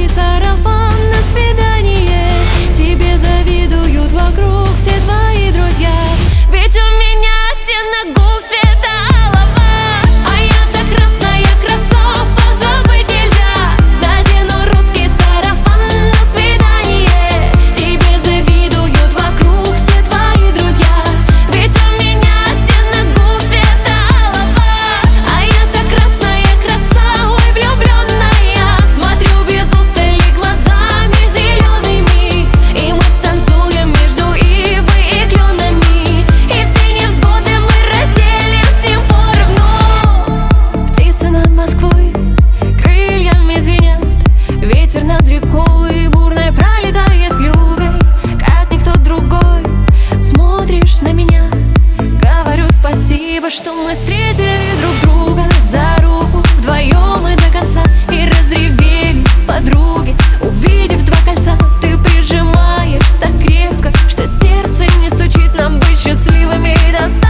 русский сарафан на свидание. Тебе завидуют вокруг все твои друзья, ведь у меня оттенок губ цвета алого. А я-то красная краса, позабыть нельзя. Надену русский сарафан на свидание. Тебе завидуют вокруг все твои друзья, ведь у меня оттенок губ цвета алого. А я-то красная краса, ой, влюбленная. Смотрю без устали глазами зелеными, и мы станцуем между ивой и кленами. И все невзгоды мы разделим с ним поровну. Птицы над Москвой крыльями звенят, ветер над рекой бурной пролетает вьюгой. Как никто другой смотришь на меня, говорю спасибо, что мы встретили друг друга за руку вдвоем и до конца. И разревелись подруги, увидев два кольца. Ты прижимаешь так крепко, что сердце не стучит. Нам быть счастливыми достаточно.